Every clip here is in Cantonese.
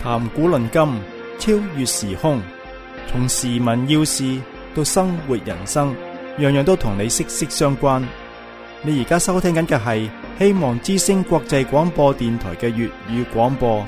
談古論今，超越時空，從時聞要事到生活人生，樣樣都同你息息相關。你而家收聽緊嘅係希望之聲國際廣播電台嘅粵語廣播。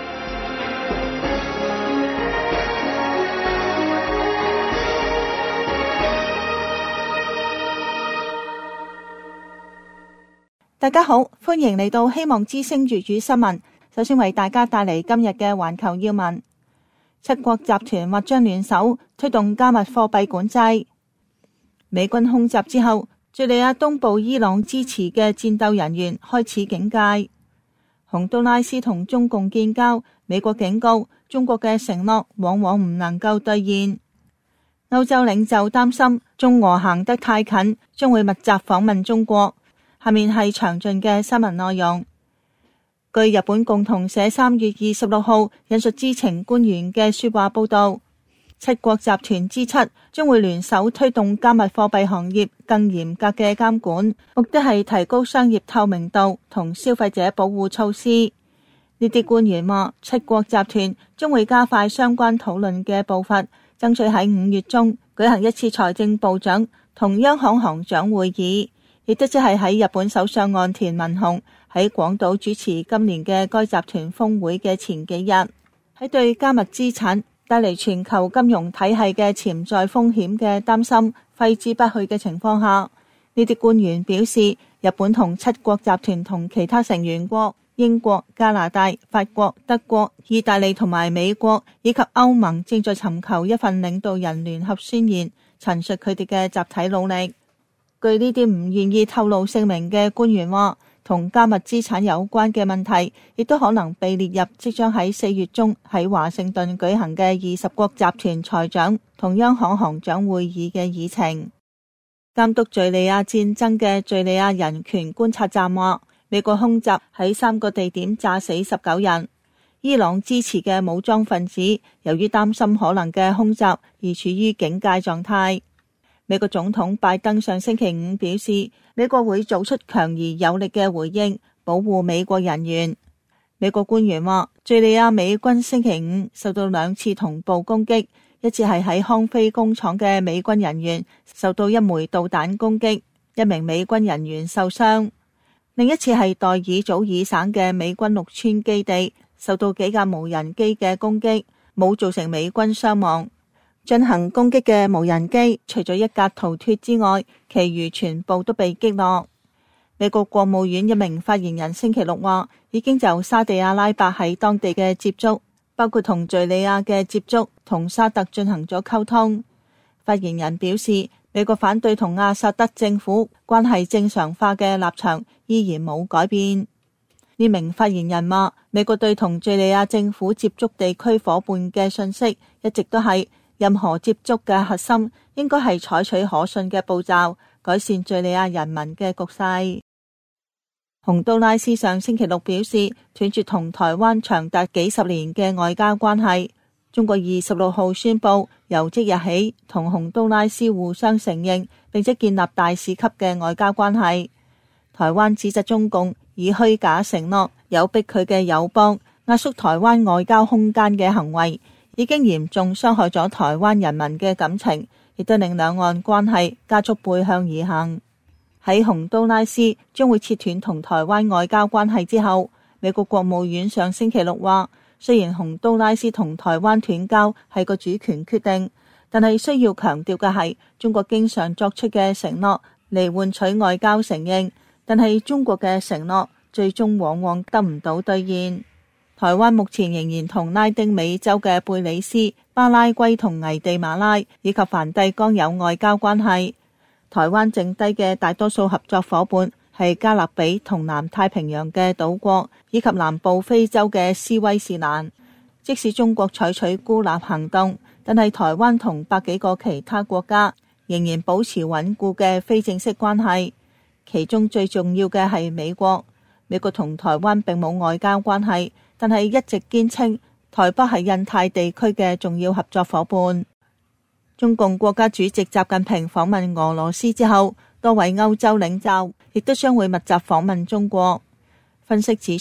大家好，歡迎嚟到希望之聲粵語新聞。首先為大家帶嚟今日嘅環球要聞。七國集團或將聯手推動加密貨幣管制。美軍空襲之後，敘利亞東部伊朗支持嘅戰鬥人員開始警戒。洪都拉斯同中共建交，美國警告中國嘅承諾往往唔能夠兌現。歐洲領袖擔心中俄行得太近，將會密集訪問中國。下面係詳盡嘅新聞內容。據日本共同社3月26號引述知情官員嘅說話報道，七國集團之七將會聯手推動加密貨幣行業更嚴格嘅監管，目的係提高商業透明度同消費者保護措施。呢啲官員話，七國集團將會加快相關討論嘅步伐，爭取喺5月中舉行一次財政部長同央行行長會議，亦都即係喺日本首相岸田文雄喺廣島主持今年嘅該集團峰會嘅前幾日。喺對加密資產帶嚟全球金融體系嘅潛在風險嘅擔心揮之不去嘅情況下，呢啲官員表示，日本同七國集團同其他成員國英國、加拿大、法國、德國、意大利同埋美國以及歐盟正在尋求一份領導人聯合宣言，陳述佢哋嘅集體努力。據呢啲唔願意透露姓名嘅官員話，同加密資產有關嘅問題亦都可能被列入即將喺4月中喺華盛頓舉行嘅20國集團財長同央行行長會議嘅議程。監督敘利亞戰爭嘅敘利亞人權觀察站話，美國空襲喺3個地點炸死19人。伊朗支持嘅武裝分子由於擔心可能嘅空襲而處於警戒狀態。美國總統拜登上星期5表示，美國會做出強而有力嘅回應，保護美國人員。美國官員話，敘利亞美軍星期5受到2次同步攻擊，一次係喺康菲工廠嘅美軍人員受到一枚導彈攻擊，一名美軍人員受傷；另一次係代爾祖爾省嘅美軍陸川基地受到幾架無人機嘅攻擊，冇造成美軍傷亡。進行攻擊嘅無人機除咗一架逃脫之外，其餘全部都被擊落。美國國務院一名發言人星期6話，已經就沙地阿拉伯喺當地嘅接觸，包括同敘利亞嘅接觸，同沙特進行咗溝通。發言人表示，美國反對同阿薩德政府關係正常化嘅立場依然冇改變。呢名發言人話，美國對同敘利亞政府接觸地區夥伴嘅信息一直都係，任何接觸嘅核心應該係採取可信嘅步驟，改善敘利亞人民嘅局勢。洪都拉斯上星期6表示，斷絕同台灣長達幾十年嘅外交關係。中國26號宣布，由即日起同洪都拉斯互相承認並且建立大使級嘅外交關係。台灣指責中共以虛假承諾誘逼佢嘅友邦壓縮台灣外交空間嘅行為，已經嚴重傷害咗台灣人民嘅感情，亦都令兩岸關係加速背向而行。喺洪都拉斯將會切斷同台灣外交關係之後，美國國務院上星期6話，雖然洪都拉斯同台灣斷交係個主權決定，但係需要強調嘅係中國經常作出嘅承諾嚟換取外交承認，但係中國嘅承諾最終往往得唔到兌現。台灣目前仍然同拉丁美洲嘅貝里斯、巴拉圭同危地馬拉以及梵蒂岡有外交關係。台灣剩低嘅大多數合作夥伴係加勒比同南太平洋嘅島國，以及南部非洲嘅斯威士蘭。即使中國採取孤立行動，但係台灣同百幾個其他國家仍然保持穩固嘅非正式關係。其中最重要嘅係美國。美國同台灣並冇外交關係，但係一直堅稱台北係印太地區嘅重要合作夥伴。中共國家主席習近平訪問俄羅斯之後，多位歐洲領袖亦都將會密集訪問中國。分析指出，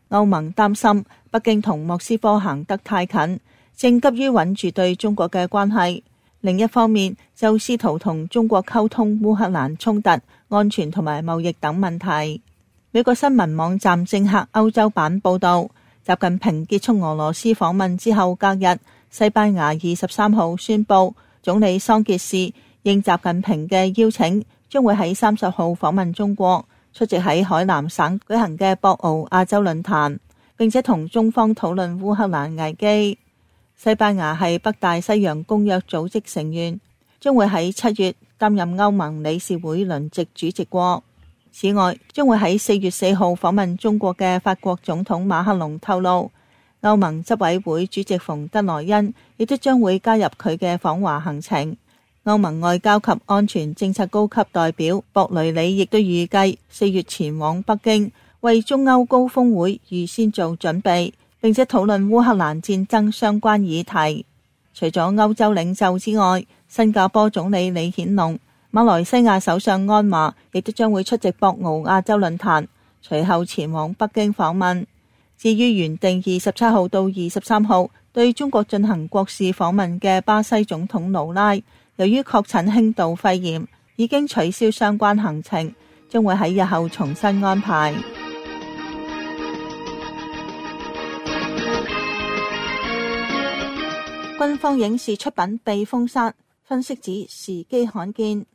歐盟擔心北京同莫斯科行得太近，正急於穩住對中國嘅關係。另一方面，就試圖同中國溝通烏克蘭衝突、安全同埋貿易等問題。美國新聞網站政客歐洲版報道，習近平結束俄羅斯訪問之後隔日，西班牙23號宣布，總理桑傑士應習近平嘅邀請，將會喺30號訪問中國，出席喺海南省舉行嘅博鰲亞洲論壇，並且同中方討論烏克蘭危機。西班牙係北大西洋公約組織成員，將會喺7月擔任歐盟理事會輪值主席國。此外，將會喺4月4號訪問中國嘅法國總統馬克龍透露，歐盟執委會主席馮德萊恩亦都將會加入佢嘅訪華行程。歐盟外交及安全政策高級代表博雷里亦都預計4月前往北京，為中歐高峰會預先做準備，並且討論烏克蘭戰爭相關議題。除咗歐洲領袖之外，新加坡總理李顯龍、馬來西亞首相安華亦都將會出席博鰲亞洲論壇，隨後前往北京訪問。至於原定27號到23號對中國進行國事訪問嘅巴西總統盧拉，由於確診輕度肺炎，已經取消相關行程，將會喺日後重新安排。軍方影視出品被封殺，分析指時機罕見。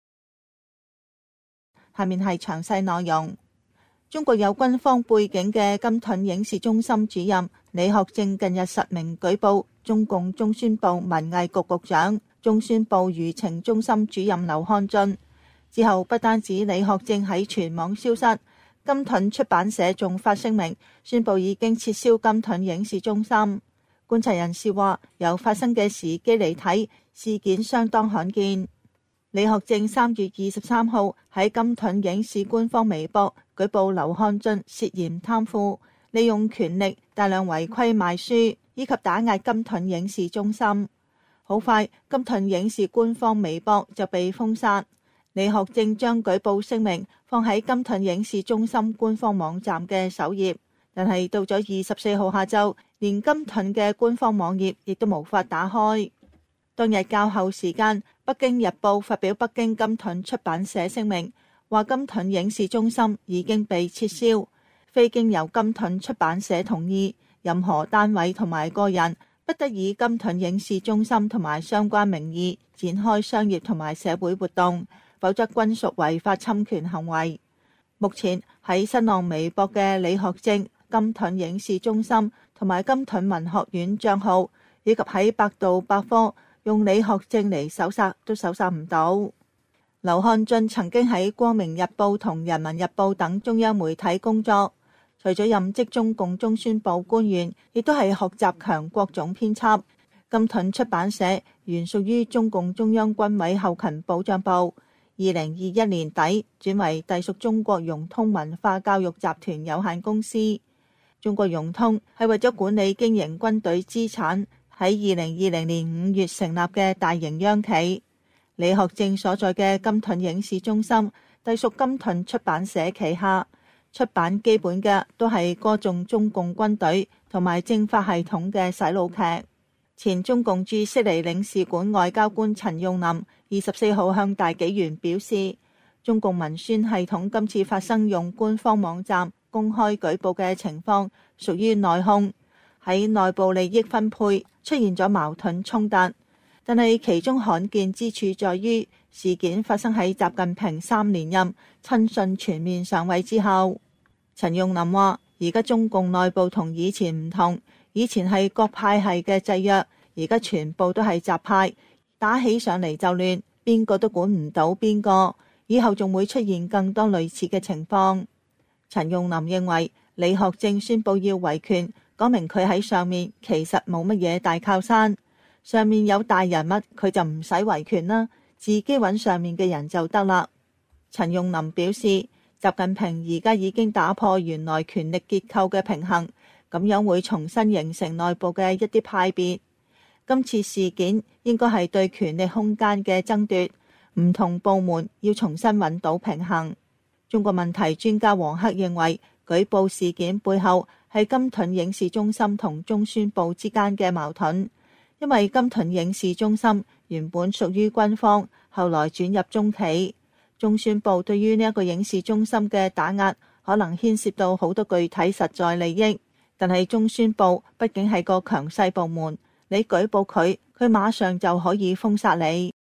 下面係詳細內容。中國有軍方背景嘅金盾影視中心主任李學正近日實名舉報中共中宣部文藝局局長、中宣部輿情中心主任劉漢俊。之後不單止李學正喺全網消失，金盾出版社仲發聲明宣布已經撤銷金盾影視中心。觀察人士話，由發生嘅時機嚟睇，事件相當罕見。李學正3月23號喺金盾影視官方微博舉報劉漢俊涉嫌貪腐，利用權力大量違規賣書，以及打壓金盾影視中心。好快，金盾影視官方微博就被封殺。李學正將舉報聲明放喺金盾影視中心官方網站嘅首頁，但係到咗24號下晝，連金盾嘅官方網頁亦都無法打開。當日較後時間，北京日報發表北京金盾出版社聲明，話金盾影視中心已經被撤銷，非經由金盾出版社同意，任何單位同埋個人不得以金盾影視中心同埋相關名義展開商業同埋社會活動，否則均屬違法侵權行為。目前喺新浪微博嘅李學正、金盾影視中心同埋金盾文學院賬號，以及喺百度百科用李學正嚟搜索都搜索唔到。劉漢俊曾經喺光明日報同人民日報等中央媒體工作，除咗任職中共中宣部官員，亦都係學習強國總編輯。金盾出版社原屬於中共中央軍委後勤保障部，2021年底轉為隸屬中國融通文化教育集團有限公司。中國融通係為咗管理經營軍隊資產，喺2020年5月成立嘅大型央企。李學正所在嘅金盾影視中心隸屬金盾出版社旗下，出版基本嘅都係歌頌中共軍隊同埋政法系統嘅洗腦劇。前中共駐悉尼領事館外交官陳用林24號向大紀元表示，中共文宣系統今次發生用官方網站公開舉報嘅情況屬於內訌，喺內部利益分配出現咗矛盾衝突，但係其中罕見之處在於事件發生喺習近平3連任親信全面上位之後。陳用林話，而家中共內部同以前唔同，以前係各派系嘅制約，而家全部都係習派，打起上嚟就亂，邊個都管唔到邊個，以後仲會出現更多類似嘅情況。陳用林認為，李學正宣布要維權，講明佢喺上面其實冇乜嘢大靠山，上面有大人物佢就唔使維權啦，自己揾上面嘅人就得啦。陳用林表示，習近平而家已經打破原來權力結構嘅平衡，咁樣會重新形成內部嘅一啲派別。今次事件應該係對權力空間嘅爭奪，唔同部門要重新揾到平衡。中國問題專家王克認為， 舉報事件背後係金盾影視中心同中宣部之間嘅矛盾，因為金盾影視中心原本屬於軍方，後來轉入中企。中宣部對於呢一個影視中心嘅打壓，可能牽涉到好多具體實在利益，但係中宣部畢竟係個強勢部門，你舉報佢，佢馬上就可以封殺你。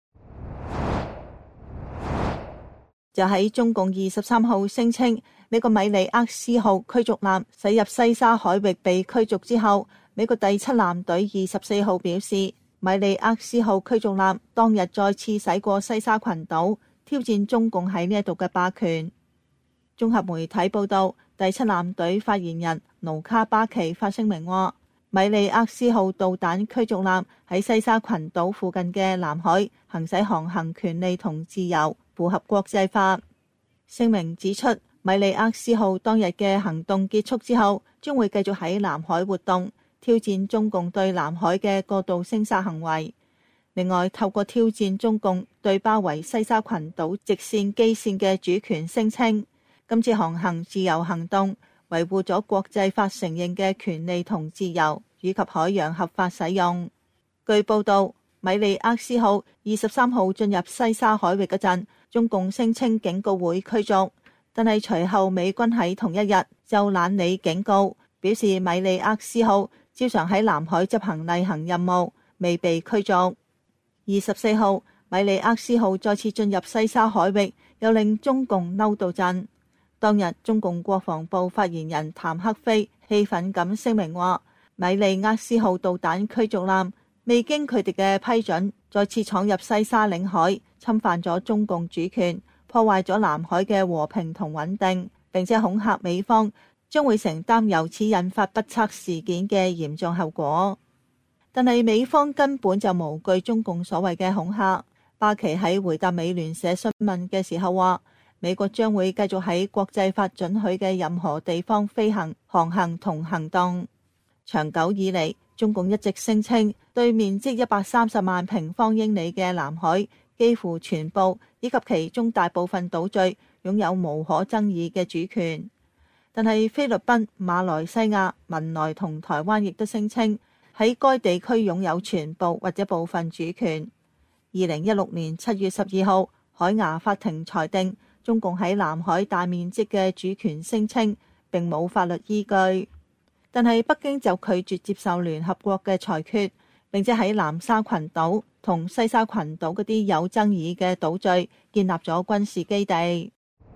就喺中共23號聲稱美國米利厄斯號驅逐艦駛入西沙海域被驅逐之後，美國第7艦隊24號表示，米利厄斯號驅逐艦當日再次駛過西沙群島，挑戰中共喺呢一度嘅霸權。綜合媒體報道，第7艦隊發言人盧卡巴奇發聲明話，米利厄斯號導彈驅逐艦喺西沙群島附近嘅南海行使航行權利同自由，符合國際法。聲明指出，米利厄斯號當日嘅行動結束之後，將會繼續喺南海活動，挑戰中共對南海嘅過度聲殺行為。另外，透過挑戰中共對包圍西沙群島直線基線嘅主權聲稱，今次航行自由行動維護咗國際法承認嘅權利同自由，以及海洋合法使用。據報道，米利厄斯號23號進入西沙海域嗰陣，中共聲稱警告會驅逐，但係隨後美軍喺同一日就懶理警告，表示米利厄斯號照常喺南海執行例行任務，未被驅逐。24號，米利厄斯號再次進入西沙海域，又令中共嬲到震。當日，中共國防部發言人譚克非氣憤咁聲明話，米利厄斯號導彈驅逐艦未經佢哋嘅批准，再次闖入西沙領海，侵犯咗中共主權，破壞咗南海嘅和平同穩定，並且恐嚇美方將會承擔由此引發不測事件嘅嚴重後果。但係美方根本就無懼中共所謂嘅恐嚇。巴奇喺回答美聯社詢問嘅時候話，美國將會繼續喺國際法准許嘅任何地方飛行、航行同行動。長久以嚟，中共一直聲稱對面積130萬平方英里嘅南海幾乎全部以及其中大部分島嶼擁有無可爭議嘅主權。但係菲律賓、馬來西亞、文萊同台灣亦都聲稱喺該地區擁有全部或者部分主權。2016年7月12號，海牙法庭裁定中共喺南海大面積嘅主權聲稱並冇法律依據，但係北京就拒絕接受聯合國嘅裁決，並且喺南沙群島同西沙群島嗰啲有爭議嘅島嶼建立咗軍事基地。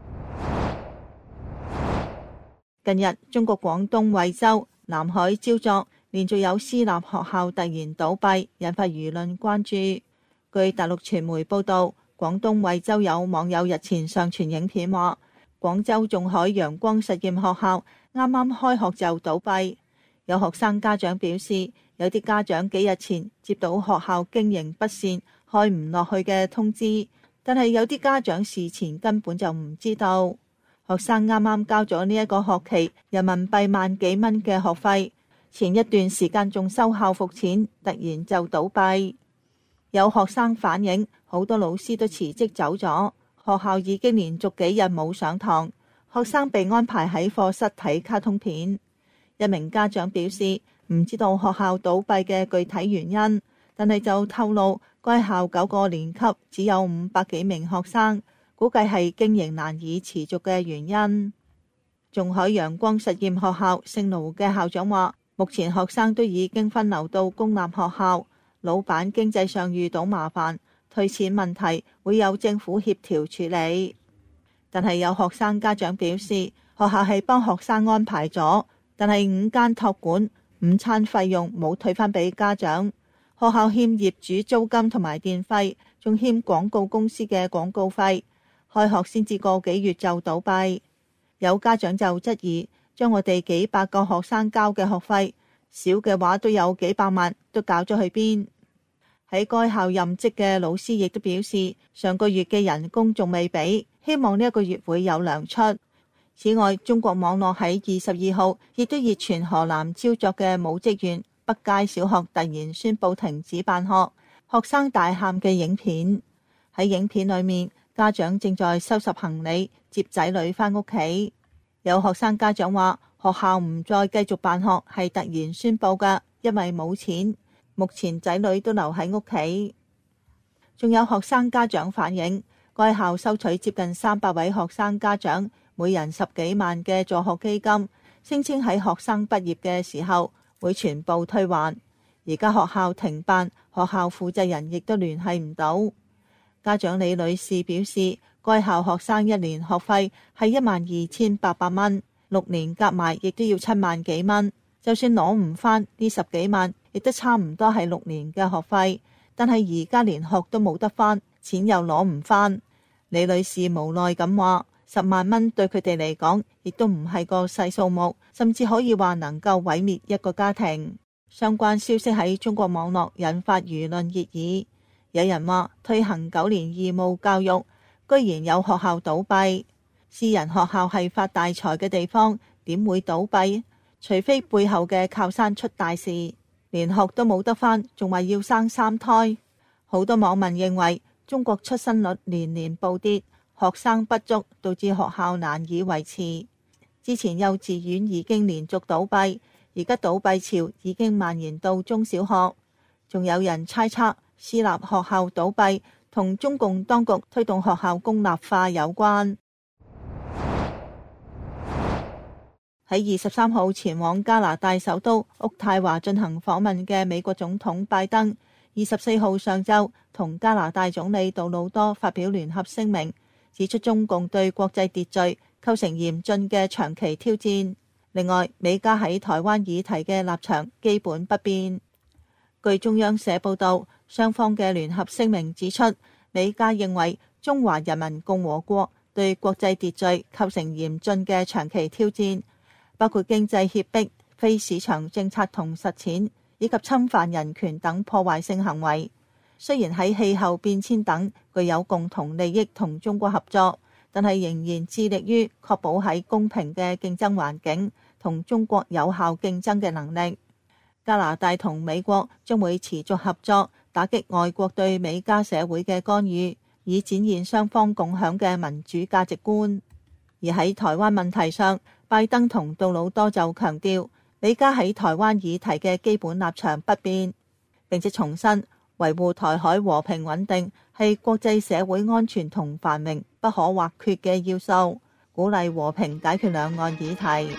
近日，中國廣東惠州、南海焦作連續有私立學校突然倒閉，引發輿論關注。據大陸傳媒報道，廣東惠州有網友日前上傳影片話，廣州仲海陽光實驗學校啱啱開學就倒閉。有學生家長表示，有啲家長幾日前接到學校經營不善、開唔落去嘅通知，但係有啲家長事前根本就唔知道。學生啱啱交咗呢一個學期人民幣萬幾蚊嘅學費，前一段時間仲收校服錢，突然就倒閉。有學生反映，好多老師都辭職走咗，學校已經連續幾日冇上堂，學生被安排喺課室睇卡通片。一名家長表示，唔知道學校倒閉嘅具體原因，但係就透露該校9個年級只有500幾名學生，估計係經營難以持續嘅原因。仲海陽光實驗學校姓盧嘅校長話，目前學生都已經分流到公立學校，老闆經濟上遇到麻煩，退錢問題會有政府協調處理。但係有學生家長表示，學校係幫學生安排咗，但係5間託管午餐費用冇退返俾家長，學校欠業主租金同埋電費，仲欠廣告公司嘅廣告費，開學先至個幾月就倒閉。有家長就質疑，將我哋幾百個學生交嘅學費，少嘅話都有幾百萬，都搞咗去邊？喺該校任職嘅老師亦都表示，上個月嘅人工仲未俾，希望呢一個月會有糧出。此外，中國網絡喺22號亦都熱傳河南焦作嘅母職園北街小學突然宣布停止辦學，學生大喊嘅影片。喺影片裏面，家長正在收拾行李接仔女返屋企。 有學生家長話，學校唔再繼續辦學係突然宣佈㗎，因為冇錢，目前仔女都留喺屋企。仲有學生家長反映，該校收取接近300位學生家長，每人10幾萬嘅助學基金，聲稱喺學生畢業嘅時候會全部退還。而家學校停辦，學校負責人亦都聯繫唔到。家長李女士表示，該校學生一年學費係12,800蚊，6年夾埋亦都要7萬幾蚊。就算攞唔返呢10幾萬，亦都差唔多係6年嘅學費。但係而家連學都冇得返，錢又攞唔返。李女士無奈咁話，10萬蚊對佢哋嚟講，亦都唔係個細數目，甚至可以話能夠毀滅一個家庭。相關消息喺中國網絡引發輿論熱議，有人話推行9年義務教育，居然有學校倒閉。私人學校係發大財嘅地方，點會倒閉？除非背後嘅靠山出大事，連學都冇得返，仲話要生3胎。好多網民認為中國出生率年年暴跌，學生不足導致學校難以維持。之前幼稚園已經連續倒閉，而家倒閉潮已經蔓延到中小學。仲有人猜測私立學校倒閉同中共當局推動學校公立化有關。喺23號前往加拿大首都渥太華進行訪問嘅美國總統拜登，24號上晝同加拿大總理杜魯多發表聯合聲明，指出中共對國際秩序構成嚴峻嘅長期挑戰。另外，美加喺台灣議題嘅立場基本不變。據中央社報道，雙方嘅聯合聲明指出，美加認為中華人民共和國對國際秩序構成嚴峻嘅長期挑戰，包括經濟脅迫、非市場政策同實踐，以及侵犯人權等破壞性行為。雖然喺氣候變遷等具有共同利益同中國合作，但係仍然致力於確保喺公平嘅競爭環境同中國有效競爭嘅能力。加拿大同美國將會持續合作，打擊外國對美加社會嘅干預，以展現雙方共享嘅民主價值觀。而喺台灣問題上，拜登同杜魯多就強調，美加喺台灣議題嘅基本立場不變，並且重申維護台海和平穩定係國際社會安全同繁榮不可或缺嘅要素，鼓勵和平解決兩岸議題。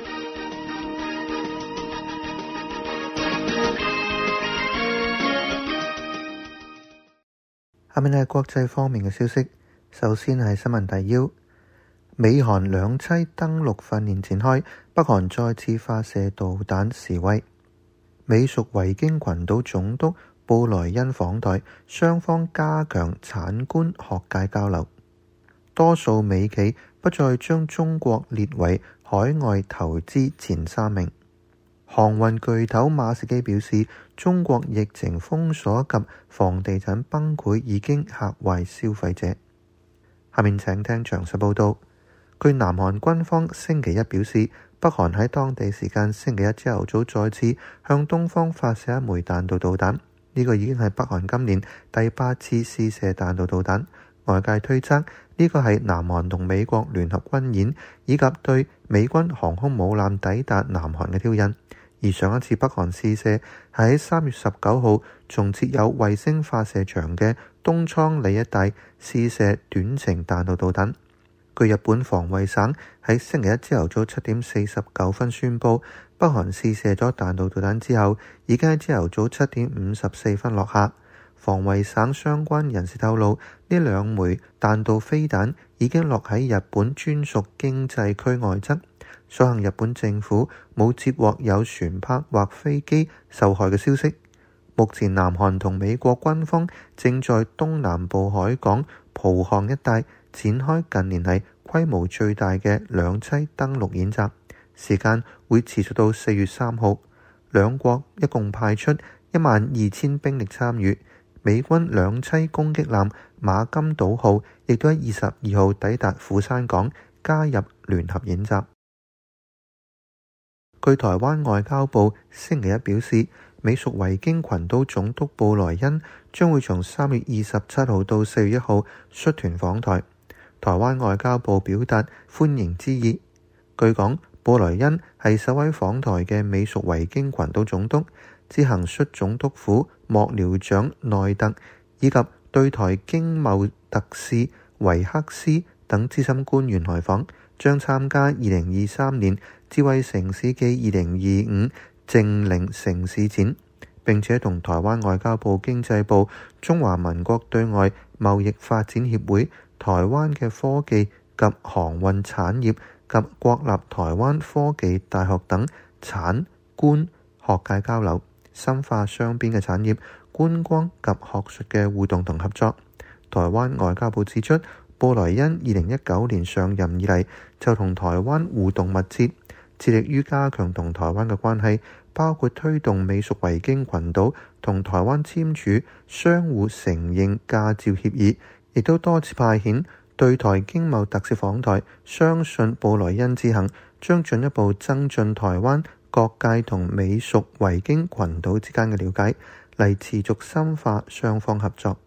下面係國際方面嘅消息，首先係新聞提要。美韓兩棲登陸訓練展開，北韓再次發射導彈示威。美屬維京群島總督布萊恩訪台，雙方加強產官學界交流。多數美企不再將中國列為海外投資前3名。航運巨頭馬士基表示，中國疫情封鎖及房地產崩潰已經嚇壞消費者。下面請聽詳細報道。據南韓軍方星期一表示，北韓喺當地時間星期一朝頭早再次向東方發射一枚彈道導彈，呢個已經係北韓今年第8次試射彈道導彈。外界推測呢個係南韓同美國聯合軍演，以及對美軍航空母艦抵達南韓嘅挑釁。而上一次北韓試射係喺3月19號從設有衛星發射場嘅東倉里一帶試射短程彈道導彈。據日本防衛省喺星期一朝頭早7點49分宣佈，北韓試射咗彈道導彈之後，已經喺朝頭早7點54分落下。防衛省相關人士透露，呢2枚彈道飛彈已經落喺日本專屬經濟區外側，所幸日本政府冇接獲有船舶或飛機受害嘅消息。目前南韓同美國軍方正在東南部海港浦項一帶展開近年嚟規模最大嘅兩棲登陸演習，時間會持續到4月3號。兩國一共派出12000兵力參與。美軍兩棲攻擊艦馬金島號亦都喺22號抵達釜山港，加入聯合演習。據台灣外交部星期一表示，美屬維京群島總督布萊恩將會從3月27號到4月1號率團訪台。台灣外交部表達歡迎之意。 據講，布萊恩係首位訪台嘅美屬維京群島總督，之行率總督府幕僚長內特以及對台經貿特使維克斯等資深官員來訪，將參加2023年智慧城市暨2025淨零城市展，並且同台灣外交部、經濟部、中華民國對外貿易發展協會、台灣嘅科技及航運產業及國立台灣科技大學等產官學界交流，深化雙邊嘅產業、觀光及學術嘅互動同合作。台灣外交部指出，布萊恩2019年上任以嚟就同台灣互動密切，致力於加強同台灣嘅關係，包括推動美屬維京群島同台灣簽署相互承認駕照協議，亦都多次派遣對台經貿特使訪台。相信布萊恩之行將進一步增進台灣各界同美屬維京群島之間嘅了解，嚟持續深化雙方合作。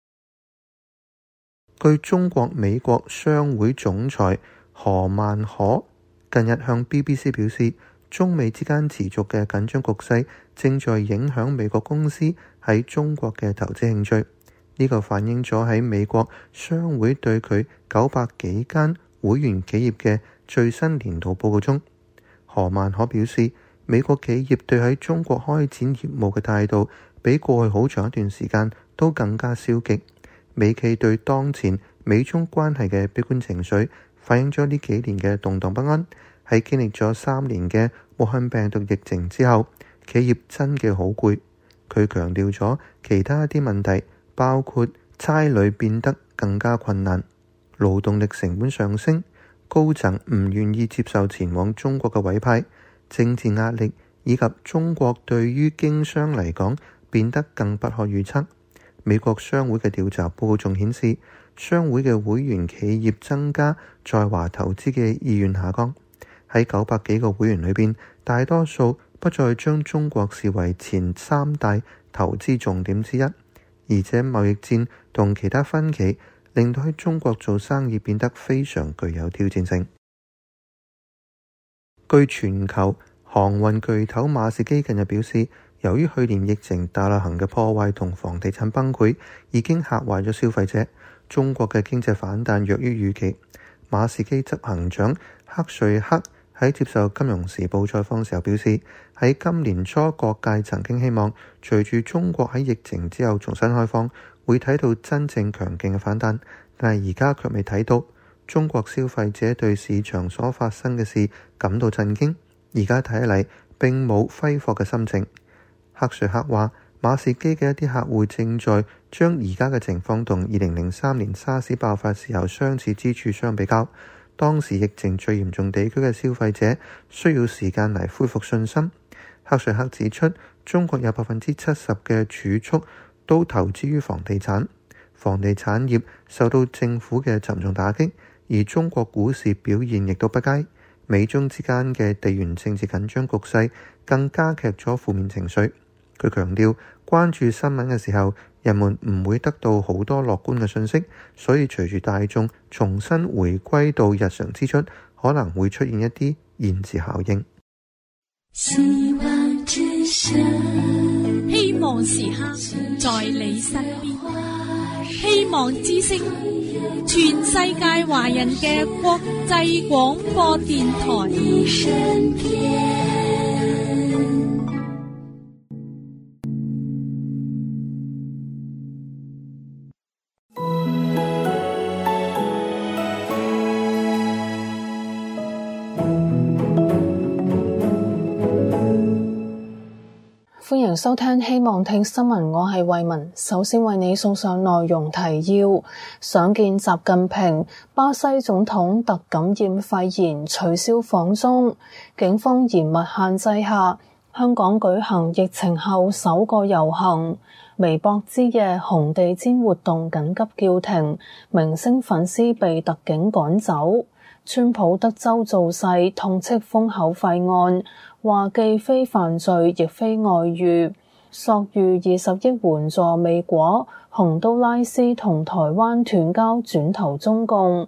據中國美國商會總裁何曼可近日向 BBC 表示，中美之間持續嘅緊張局勢正在影響美國公司喺中國嘅投資興趣。呢個反映咗喺美國商會對佢900幾間會員企業嘅最新年度報告中。何曼可表示，美國企業對喺中國開展業務嘅態度比過去好長一段時間都更加消極。美企對當前美中關係嘅悲觀情緒反映咗呢幾年嘅動盪不安。喺經歷咗3年嘅武漢病毒疫情之後，企業真嘅好攰。佢強調咗其他一啲問題，包括差旅變得更加困難、勞動力成本上升、高層唔願意接受前往中國嘅委派、政治壓力，以及中國對於經商嚟講變得更不可預測。美國商會嘅調查報告仲顯示，商會嘅會員企業增加在華投資嘅意願下降。喺900幾個會員裏邊，大多數不再將中國視為前3大投資重點之一，而且貿易戰同其他分歧令到喺中國做生意變得非常具有挑戰性。據全球航運巨頭馬士基近日表示，由於去年疫情大流行嘅破壞同房地產崩潰已經嚇壞咗消費者，中國嘅經濟反彈弱於預期。馬士基執行長克瑞克喺接受《金融時報》採訪時候表示，喺今年初各界曾經希望隨住中國喺疫情之後重新開放，會睇到真正強勁嘅反彈，但係而家卻未睇到。中國消費者對市場所發生嘅事感到震驚，而家睇嚟並冇揮霍嘅心情。克瑞克話，馬士基嘅一啲客戶正在將而家嘅情況同2003年沙士爆發時候相似之處相比較。當時疫情最嚴重地區嘅消費者需要時間嚟恢復信心。克瑞克指出，中國有70%嘅儲蓄都投資於房地產，房地產業受到政府嘅沉重打擊，而中國股市表現亦都不佳。美中之間嘅地緣政治緊張局勢更加劇咗負面情緒。佢強調，關注新聞嘅時候，人們唔會得到好多樂觀嘅信息，所以隨住大眾重新回歸到日常支出，可能會出現一啲延遲效應。 希望之聲，希望時刻在你身邊，希望之聲，全世界華人嘅國際廣播電台。 歡迎收聽希望聽新聞，我係慧文。首先為你送上內容提要：想見習近平，巴西總統特感染肺炎取消訪中，警方嚴密限制下，香港舉行疫情後首個遊行。微博之夜紅地毯活動緊急叫停，明星粉絲被特警趕走。川普德州造勢痛斥封口費案，話既非犯罪亦非外遇，索預20億援助美國。洪都拉斯同台灣斷交轉投中共。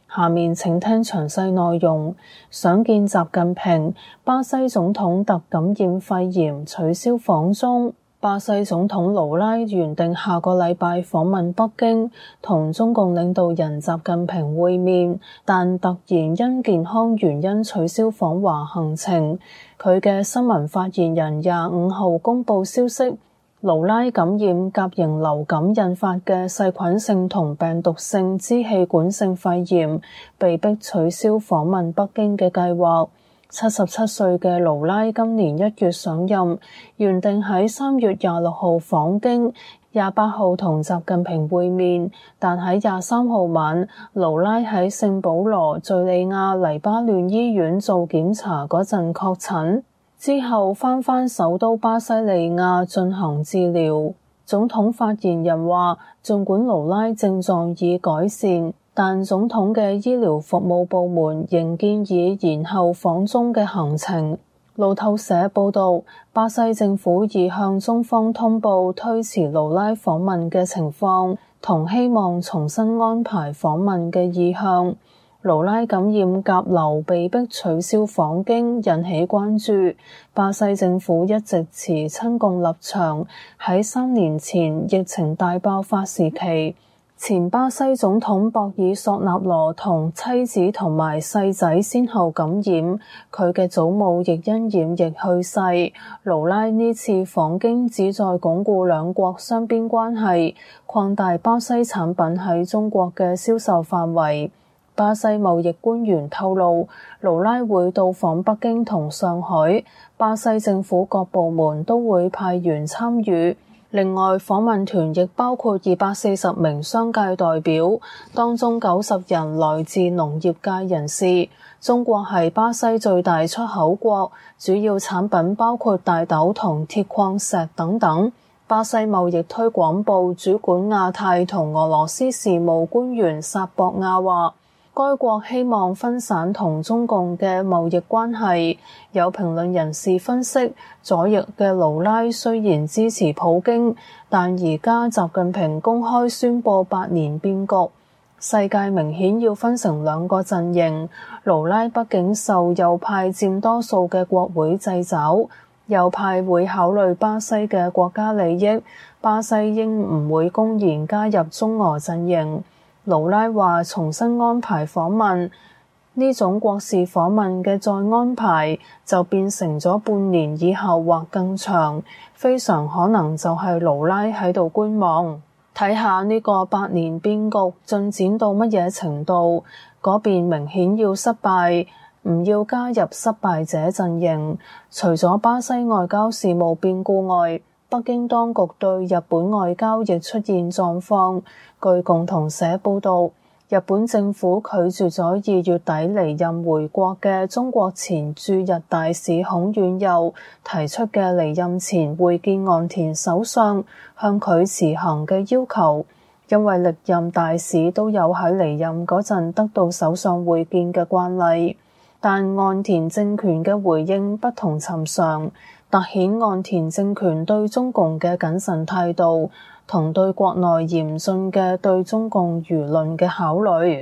下面請聽詳細內容。想見習近平，巴西總統突感染肺炎取消訪中。巴西總統盧拉原定下個禮拜訪問北京，同中共領導人習近平會面，但突然因健康原因取消訪華行程。佢嘅新聞發言人25號公佈消息，盧拉感染甲型流感引發嘅細菌性同病毒性支氣管性肺炎，被迫取消訪問北京嘅計劃。77歲嘅盧拉今年1月上任，原定喺3月26號訪京，28號同習近平會面，但喺23號晚，盧拉喺聖保羅敘利亞黎巴嫩醫院做檢查嗰陣確診，之後返首都巴西利亞進行治療。總統發言人話，儘管盧拉症狀已改善，但總統嘅醫療服務部門仍建議延後訪中嘅行程。路透社報導，巴西政府已向中方通報推遲盧拉訪問嘅情況，同希望重新安排訪問嘅意向。盧拉感染甲流被迫取消訪京，引起關注。巴西政府一直持親共立場，喺3年前疫情大爆發時期，前巴西總統博爾索納羅同妻子同埋細仔先後感染，佢嘅祖母亦因染疫去世。盧拉呢次訪京旨在鞏固兩國雙邊關係，擴大巴西產品喺中國嘅銷售範圍。巴西貿易官員透露，盧拉會到訪北京同上海，巴西政府各部門都會派員參與。另外，訪問團亦包括240名商界代表，當中90人來自農業界人士。中國係巴西最大出口國，主要產品包括大豆同鐵礦石等等。巴西貿易推廣部主管亞太同俄羅斯事務官員薩博亞話，該國希望分散同中共嘅貿易關係。有評論人士分析，左翼嘅盧拉雖然支持普京，但而家習近平公開宣佈8年變局，世界明顯要分成兩個陣營。盧拉畢竟受右派佔多數嘅國會掣肘，右派會考慮巴西嘅國家利益，巴西應唔會公然加入中俄陣營。盧拉話重新安排訪問，呢種國事訪問嘅再安排就變成咗半年以後或更長，非常可能就係盧拉喺度觀望，睇下呢個8年變局進展到乜嘢程度。嗰邊明顯要失敗，唔要加入失敗者陣營。除咗巴西外交事務變故外，北京當局對日本外交亦出現狀況。據共同社報導，日本政府拒絕咗2月底離任回國嘅中國前駐日大使孔鉉佑提出嘅離任前會見岸田首相，向佢辭行嘅要求，因為歷任大使都有喺離任嗰陣得到首相會見嘅慣例。但岸田政權嘅回應不同尋常，凸顯岸田政權對中共嘅謹慎態度，同對國內嚴峻嘅對中共輿論嘅考慮。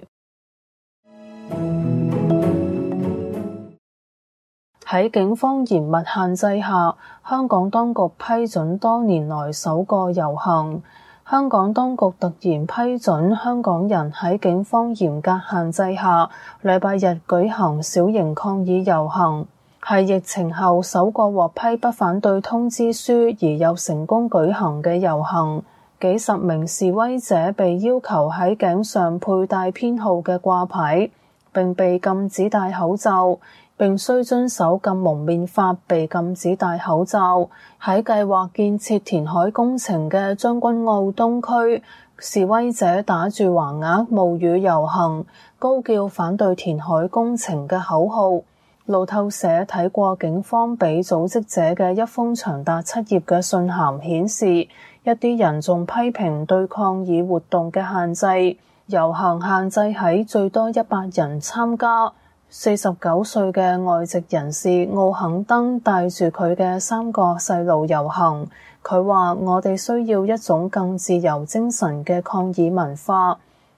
喺警方嚴密限制下，香港當局批准多年來首個遊行。香港當局突然批准香港人喺警方嚴格限制下，禮拜日舉行小型抗議遊行，係疫情後首個獲批不反對通知書而又成功舉行嘅遊行。幾十名示威者被要求喺頸上佩戴編號嘅掛牌，並被禁止戴口罩，並須遵守禁蒙面法，被禁止戴口罩。喺計劃建設填海工程嘅將軍澳東區，示威者打住橫額冒雨遊行，高叫反對填海工程嘅口號。路透社睇過警方俾組織者嘅一封長達7頁嘅信函，顯示一啲人仲批評對抗議活動嘅限制，遊行限制喺最多100人參加。49歲嘅外籍人士奧肯登帶住佢嘅3個細路遊行，佢話：我哋需要一種更自由精神嘅抗議文化。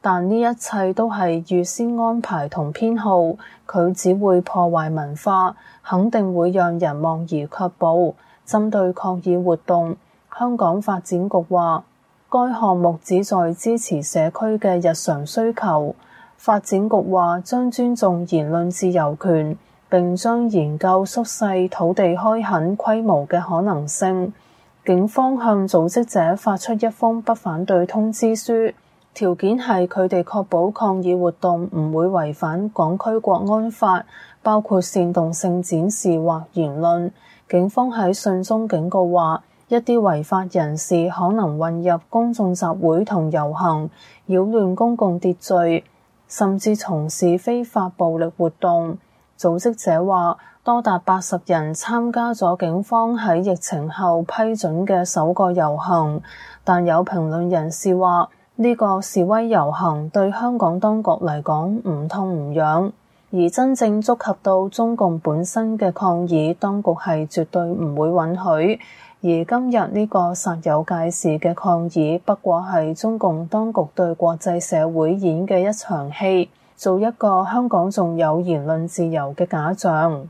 但呢一切都係預先安排同編號，佢只會破壞文化，肯定會讓人望而卻步。針對抗議活動，香港發展局話，該項目旨在支持社區嘅日常需求。發展局話將尊重言論自由權，並將研究縮細土地開墾規模嘅可能性。警方向組織者發出一封不反對通知書，條件係佢哋確保抗議活動唔會違反港區國安法，包括煽動性展示或言論。警方喺信中警告話，一啲違法人士可能混入公眾集會同遊行，擾亂公共秩序，甚至從事非法暴力活動。組織者話，多達80人參加咗警方喺疫情後批准嘅首個遊行，但有評論人士話，呢個示威遊行對香港當局嚟講唔痛唔癢，而真正觸及到中共本身嘅抗議，當局係絕對唔會允許。而今日呢個煞有介事嘅抗議，不過係中共當局對國際社會演嘅一場戲，做一個香港仲有言論自由嘅假象。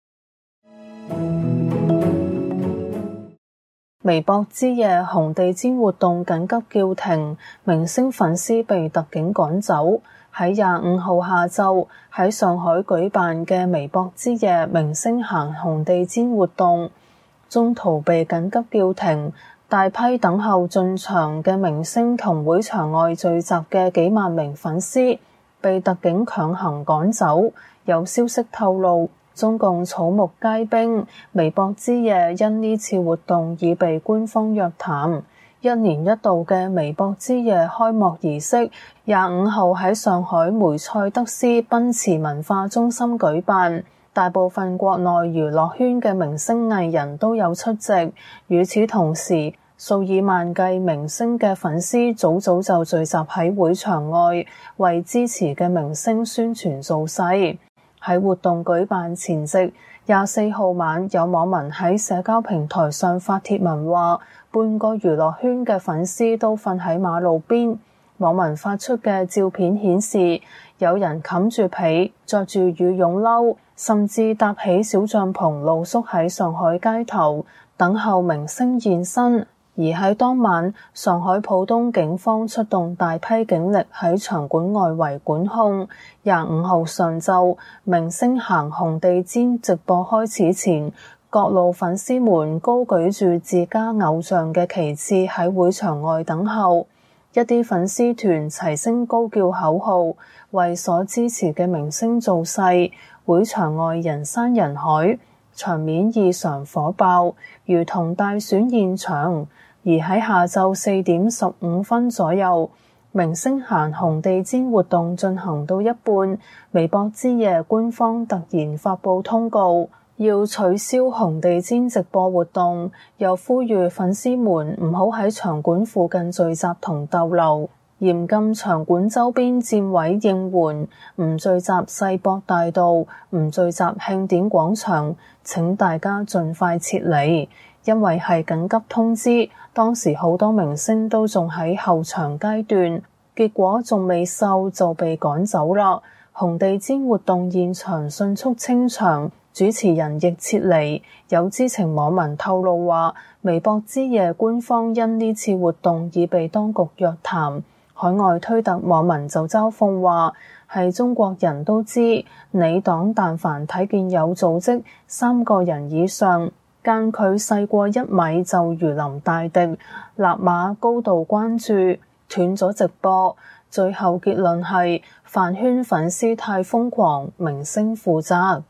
微博之夜紅地毯活動緊急叫停，明星粉絲被特警趕走。喺25號下晝喺上海舉辦嘅微博之夜明星行紅地毯活動，中途被緊急叫停，大批等候進場嘅明星同會場外聚集嘅幾萬名粉絲被特警強行趕走。有消息透露，中共草木皆兵，微博之夜因呢次活動已被官方約談。一年一度嘅微博之夜開幕儀式25號喺上海梅賽德斯奔馳文化中心舉辦，大部分國內娛樂圈嘅明星藝人都有出席。與此同時，數以萬計明星嘅粉絲早早就聚集喺會場外，為支持嘅明星宣傳造勢。喺活動舉辦前夕，24號晚有網民喺社交平台上發帖文話，半個娛樂圈嘅粉絲都瞓喺馬路邊。網民發出嘅照片顯示，有人冚住被，着住羽絨褸，甚至搭起小帳篷露宿喺上海街頭，等候明星現身。而喺當晚，上海浦東警方出動大批警力喺場館外圍管控。25號上晝，明星行紅地毯直播開始前，各路粉絲們高舉住自家偶像嘅旗幟喺會場外等候。一啲粉絲團齊聲高叫口號，為所支持嘅明星造勢。會場外人山人海，場面異常火爆，如同大選現場。而喺下晝4點15分左右，明星行紅地毯活動進行到一半，微博之夜官方突然發布通告，要取消紅地毯直播活動，又呼籲粉絲們唔好喺場館附近聚集同逗留，嚴禁場館周邊佔位應援，唔聚集世博大道，唔聚集慶典廣場，請大家盡快撤離。因為係緊急通知，當時好多明星都仲喺後場階段，結果仲未售就被趕走啦。紅地毯活動現場迅速清場，主持人亦撤離。有知情網民透露話，微博之夜官方因呢次活動已被當局約談。海外推特網民就嘲諷話，係中國人都知，你黨但凡睇見有組織3個人以上，間距細過1米就如臨大敵，立馬高度關注，斷咗直播。最後結論係飯圈粉絲太瘋狂，明星負責。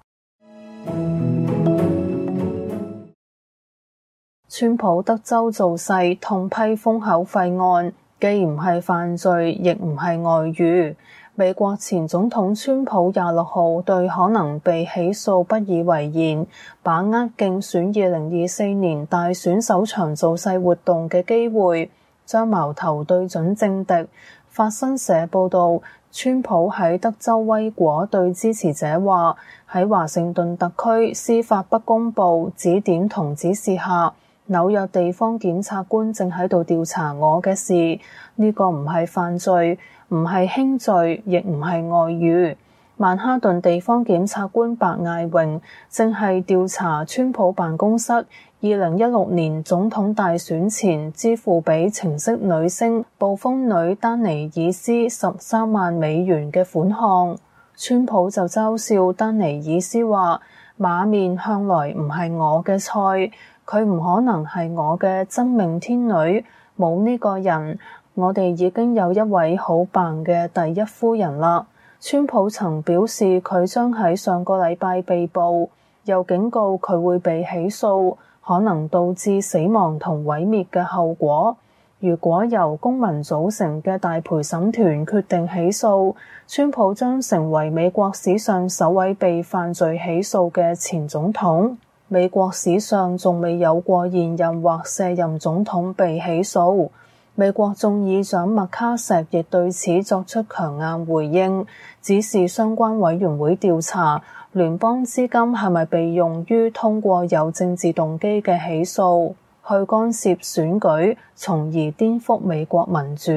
川普德州造勢痛批封口費案，既唔係犯罪，亦唔係外遇。美國前總統川普26號對可能被起訴不以為然，把握競選2024年大選首場造勢活動嘅機會，將矛頭對準政敵。法新社報道，川普喺德州威果對支持者話，喺華盛頓特區司法不公布、指點同指示下， 紐約地方檢察官正喺度調查我嘅事，呢個唔係犯罪，唔係輕罪，亦唔係外遇。曼哈頓地方檢察官白艾榮正係調查川普辦公室2016年總統大選前支付俾情色女星暴風女丹尼爾斯13萬美元嘅款項。川普就嘲笑丹尼爾斯話：馬面向來唔係我嘅菜，佢唔可能係我嘅真命天女，冇呢個人，我哋已經有一位好棒嘅第一夫人啦。川普曾表示佢將喺上個禮拜被捕，又警告佢會被起訴，可能導致死亡同毀滅嘅後果。如果由公民組成嘅大陪審團決定起訴，川普將成為美國史上首位被犯罪起訴嘅前總統。美國史上仲未有過現任或卸任總統被起訴。美國眾議長麥卡錫亦對此作出強硬回應，指示相關委員會調查聯邦資金係咪被用於通過有政治動機嘅起訴，去干涉選舉，從而顛覆美國民主。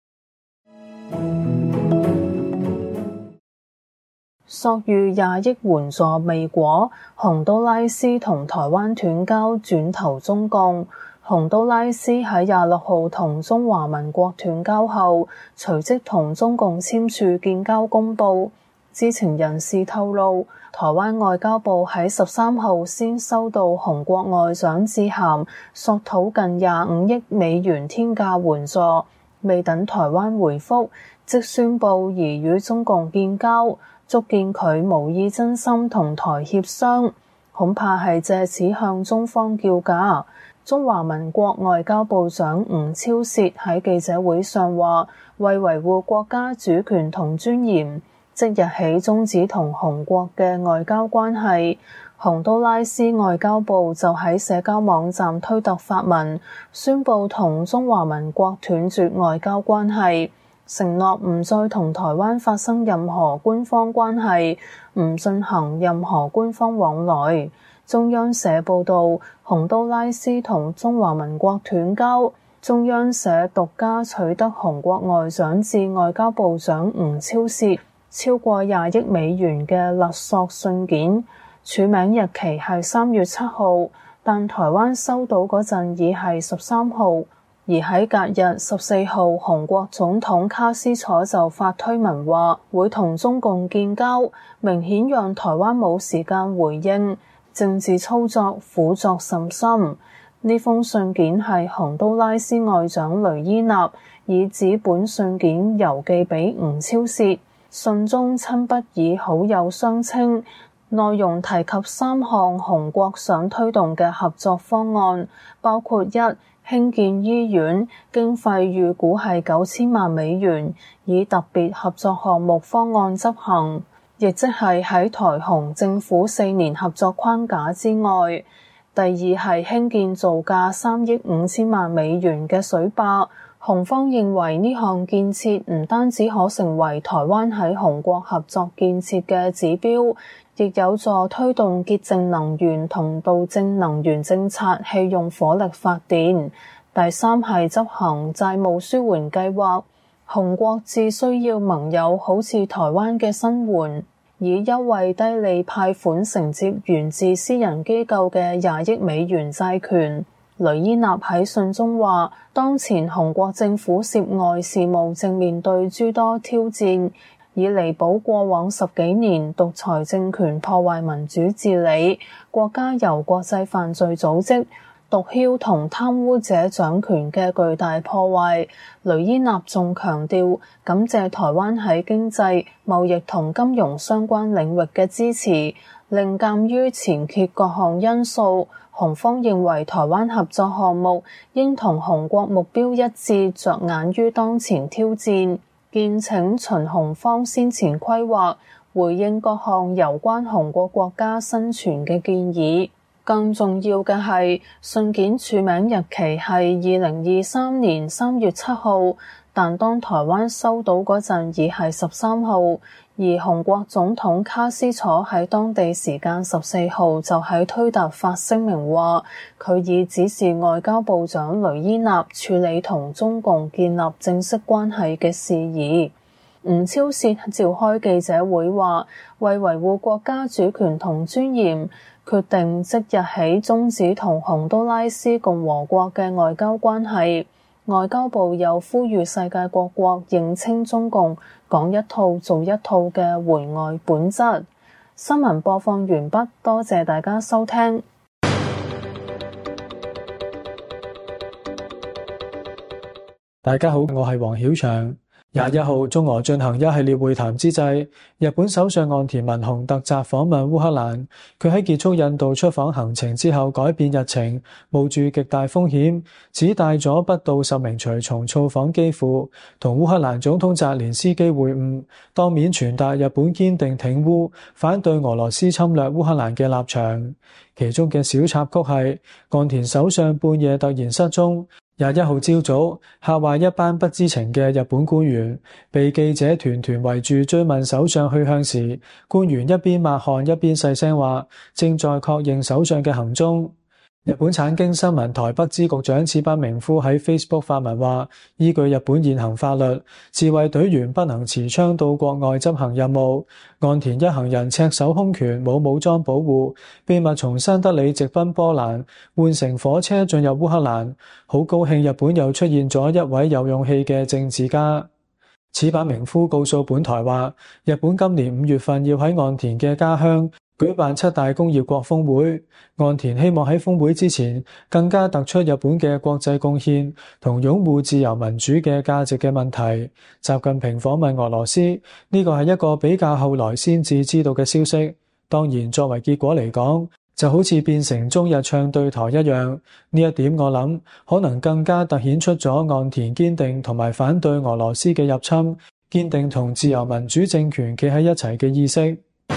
索逾20億援助未果，洪都拉斯同台灣斷交，轉投中共。洪都拉斯喺26號同中華民國斷交後，隨即同中共簽署建交公報。知情人士透露，台灣外交部喺13號先收到洪國外長致函，索討近25億美元天價援助，未等台灣回覆，即宣布擬與中共建交，足見佢無意真心同台協商，恐怕係借此向中方叫價。中華民國外交部長吳釗燮喺記者會上話，為維護國家主權同尊嚴，即日起終止同洪國嘅外交關係。洪都拉斯外交部就喺社交網站推特發文，宣布同中華民國斷絕外交關係，承諾唔再同台灣發生任何官方關係，唔進行任何官方往來。中央社報導，洪都拉斯同中華民國斷交，中央社獨家取得洪國外長致外交部長吳釗燮超過20億美元嘅勒索信件，署名日期係3月7號，但台灣收到嗰陣已係13號。而喺隔日14號，洪國總統卡斯楚就發推文話會同中共建交，明顯讓台灣冇時間回應。政治操作苦作甚深。呢封信件係洪都拉斯外長雷伊納以紙本信件郵寄俾吳釗燮，信中親筆以好友相稱，內容提及3項洪國想推動嘅合作方案，包括1、興建醫院，經費預估係9000萬美元，以特別合作項目方案執行，亦即係喺台洪政府4年合作框架之外。第二係興建造價3億5千萬美元嘅水壩，洪方認為呢項建設唔單止可成為台灣喺洪國合作建設嘅指標，亦有助推動潔淨能源同導正能源政策棄用火力發電。第三係執行債務紓緩計劃，洪國致需要盟友好似台灣嘅新援，以優惠低利派款承接源自私人機構嘅20億美元債權。雷伊納喺信中話，當前洪國政府涉外事務正面對諸多挑戰，以彌補過往10幾年獨裁政權破壞民主治理、國家由國際犯罪組織、毒梟同貪污者掌權嘅巨大破壞。雷伊納仲強調，感謝台灣喺經濟、貿易同金融相關領域嘅支持，令鑑於前揭各項因素，洪方認為台灣合作項目應同洪國目標一致，着眼於當前挑戰，建請循洪方先前規劃，回應各項有關洪國國家生存嘅建議。更重要嘅係，信件署名日期係2023年3月7號，但當台灣收到嗰陣已係13號， 而韓國總統卡斯楚喺當地時間14號就喺推特發聲明話，佢已指示外交部長雷伊納處理同中共建立正式關係嘅事宜。吳釗燮召開記者會話，為維護國家主權同尊嚴，決定即日起終止同洪都拉斯共和國嘅外交關係。外交部又呼籲世界各國認清中共講一套做一套嘅回外本質。新聞播放完畢，多謝大家收聽。 大家好，我係黃曉翔。21號，中俄進行一系列會談之際，日本首相岸田文雄突襲訪問烏克蘭。佢喺結束印度出訪行程之後改變日程，冒住極大風險，只帶咗不到10名隨從造訪基輔，同烏克蘭總統澤連斯基會晤，當面傳達日本堅定挺烏、反對俄羅斯侵略烏克蘭嘅立場。其中嘅小插曲係，岸田首相半夜突然失蹤。21號朝早，嚇壞一班不知情嘅日本官員，被記者團團圍住追問首相去向時，官員一邊抹汗一邊細聲話正在確認首相嘅行蹤。日本產經新聞台北支局長矢板明夫喺 Facebook 發文話，依據日本現行法律，自衛隊員不能持槍到國外執行任務。岸田一行人赤手空拳，冇武裝保護，秘密從新德里直奔波蘭，換乘火車進入烏克蘭。好高興日本又出現咗一位有勇氣嘅政治家。矢板明夫告訴本台話，日本今年5月份要喺岸田嘅家鄉舉辦7大工業國峰會，岸田希望喺峰會之前更加突出日本嘅國際貢獻同擁護自由民主嘅價值嘅問題。習近平訪問俄羅斯，呢個係一個比較後來先至知道嘅消息。當然，作為結果嚟講，就好似變成中日唱對台一樣。呢一點我諗可能更加突顯出咗岸田堅定同埋反對俄羅斯嘅入侵，堅定同自由民主政權企喺一齊嘅意識。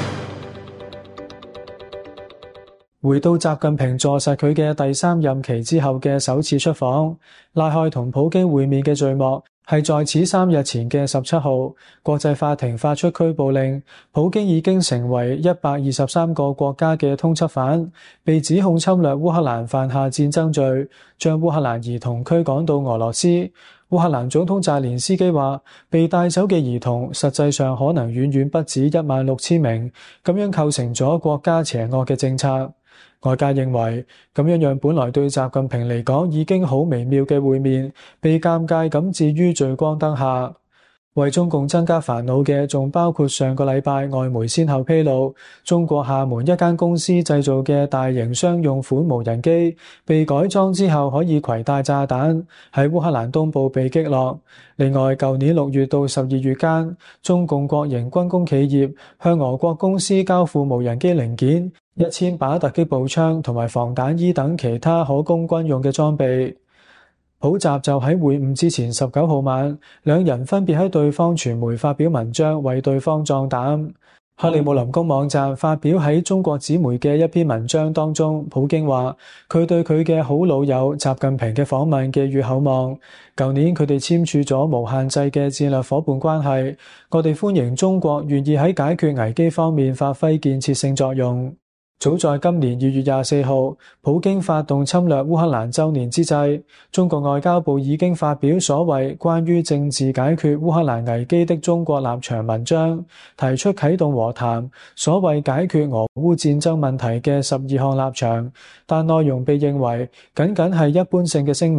回到習近平坐實佢嘅第3任期之後嘅首次出訪，拉開同普京會面嘅序幕係在此3日前嘅17號，國際法庭發出拘捕令，普京已經成為123個國家嘅通緝犯，被指控侵略烏克蘭犯下戰爭罪，將烏克蘭兒童驅趕到俄羅斯。烏克蘭總統澤連斯基話，被帶走嘅兒童實際上可能遠遠不止16000名，咁樣構成咗國家邪惡嘅政策。外界認為，咁樣讓本來對習近平嚟講已經好微妙嘅會面，被尷尬咁置於聚光燈下。為中共增加煩惱嘅，仲包括上個禮拜外媒先後披露，中國廈門一間公司製造嘅大型商用款無人機，被改裝之後可以攜帶炸彈，喺烏克蘭東部被擊落。另外，舊年6月到12月間，中共國營軍工企業向俄國公司交付無人機零件、1000把突擊步槍同埋防彈衣等其他可供軍用嘅裝備。普習就喺會晤之前19號晚，兩人分別喺對方傳媒發表文章，為對方壯膽。克里姆林宮網站發表喺中國紙媒嘅一篇文章當中，普京話佢對佢嘅好老友習近平嘅訪問寄予厚望。舊年佢哋簽署咗無限制嘅戰略夥伴關係，我哋歡迎中國願意喺解決危機方面發揮建設性作用。早在今年2月24號，普京發動侵略烏克蘭週年之際，中國外交部已經發表所謂關於政治解決烏克蘭危機的中國立場文章，提出啟動和談，所謂解決俄烏戰爭問題嘅12項立場，但內容被認為僅僅係一般性嘅聲